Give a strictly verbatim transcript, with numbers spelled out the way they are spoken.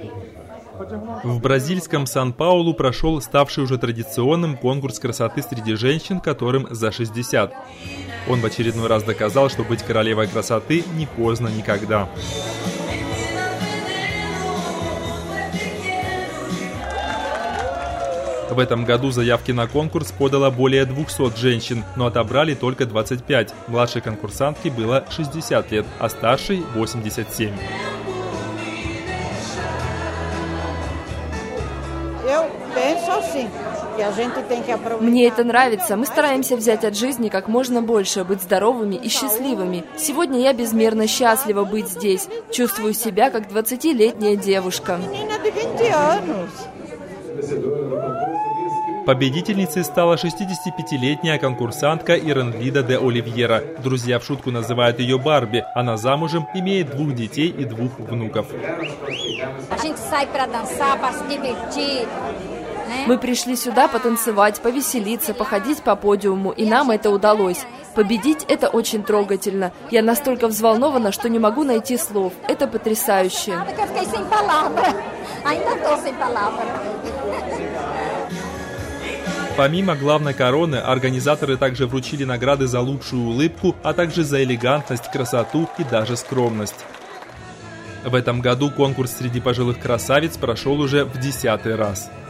В бразильском Сан-Паулу прошел ставший уже традиционным конкурс красоты среди женщин, которым за шестьдесят. Он в очередной раз доказал, что быть королевой красоты не поздно никогда. В этом году заявки на конкурс подало более двухсот женщин, но отобрали только двадцать пять. Младшей конкурсантке было шестьдесят лет, а старшей – восемьдесят семь. Мне это нравится. Мы стараемся взять от жизни как можно больше, быть здоровыми и счастливыми. Сегодня я безмерно счастлива быть здесь. Чувствую себя как двадцатилетняя девушка. Победительницей стала шестидесятипятилетняя конкурсантка Иренлида де Оливьера. Друзья в шутку называют ее Барби. Она замужем, имеет двух детей и двух внуков. Мы пришли сюда потанцевать, повеселиться, походить по подиуму, и нам это удалось. Победить – это очень трогательно. Я настолько взволнована, что не могу найти слов. Это потрясающе. Помимо главной короны, организаторы также вручили награды за лучшую улыбку, а также за элегантность, красоту и даже скромность. В этом году конкурс среди пожилых красавиц прошел уже в десятый раз.